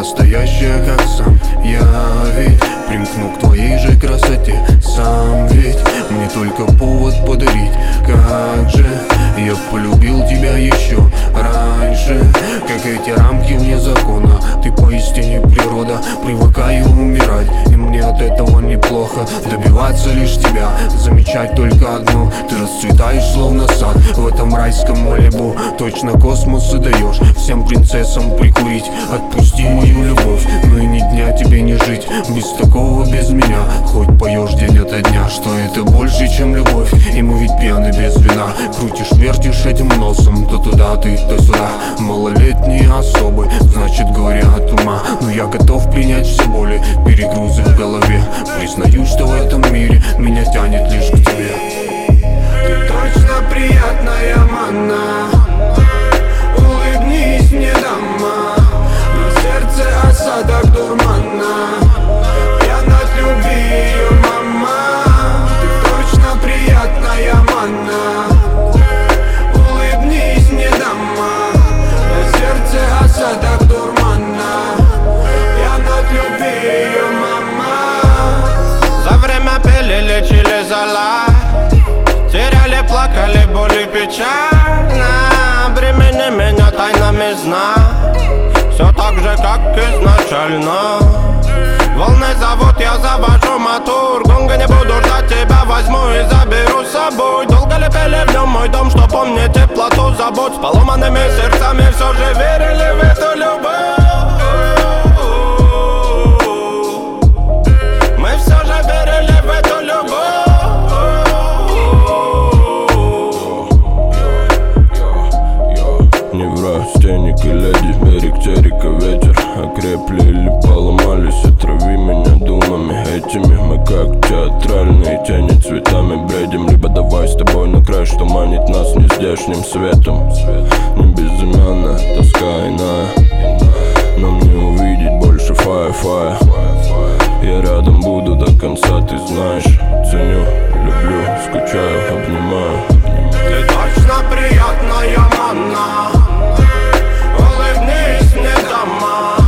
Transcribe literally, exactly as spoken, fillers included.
настоящая, как сам я ведь примкну к твоей же красоте сам ведь мне только повод подарить. Как же я полюбил тебя еще раньше, как эти рамки вне закона. Ты поистине природа, привыкаю умирать, и мне от этого неплохо. Добиваться лишь тебя, замечать только одно: ты расцветаешь словно сад в этом райском Малибу. Точно космос и даешь всем принцессам прикурить. Отпусти мою любовь, но и ни дня тебе не жить без такого, без меня. Хоть поешь день ото дня, что это больше, чем любовь. И мы ведь пьяны без вина. Крутишь, вертишь этим носом, то туда ты, то сюда. Малолетние особы, значит горе от ума. Но я готов принять все боли, перегрузы в голове. Признаю, что в этом мире меня тянет лишь к тебе. Ты точно приятная манна, улыбнись мне, дама. На сердце осадок дурмана, пьян от любви ее мама. Ты точно приятная манна, улыбнись мне, дама. На сердце осадок дурмана, пьян от любви ее мама. За время пили, лечили зала, теряли, плакали, боли, печально. Бремени меня тайнами сна, все так же, как изначально. Волны зовут, я завожу мотор. Гонга, не буду ждать тебя, возьму и заберу с собой. Долго ли пели в нем мой дом, что помнит теплоту забот. С поломанными сердцами все же верили в эту любовь. Мы все же верили в эту любовь. Неврастенник и леди, берег терека, ветер. Окрепли или поломались, отрави меня думами этими. Мы как театральные тени, цветами бредим. Либо давай с тобой на край, что манит нас нездешним светом. Не безымянная, тоска иная, нам не увидеть больше фая-фая. Я рядом буду до конца, ты знаешь. Ценю, люблю, скучаю, обнимаю. Ты точно приятная манна, улыбнись мне, дама.